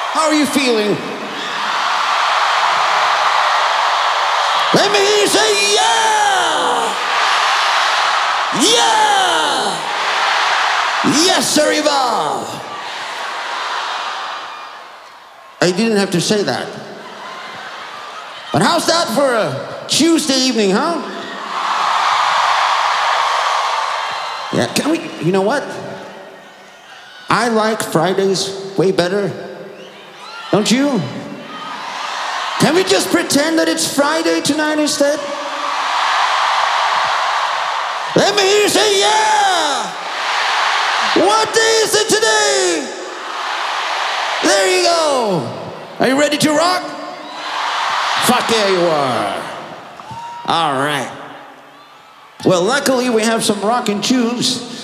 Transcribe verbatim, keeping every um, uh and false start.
How are you feeling? Let me hear you say yeah! Yeah! Yes, arriba! I didn't have to say that. But how's that for a Tuesday evening, huh? Yeah, can we, you know what? I like Fridays way better. Don't you? Can we just pretend that it's Friday tonight instead? Let me hear you say yeah! What day is it today? There you go. Are you ready to rock? Fuck yeah, you are. All right. Well, luckily we have some rockin' tunes.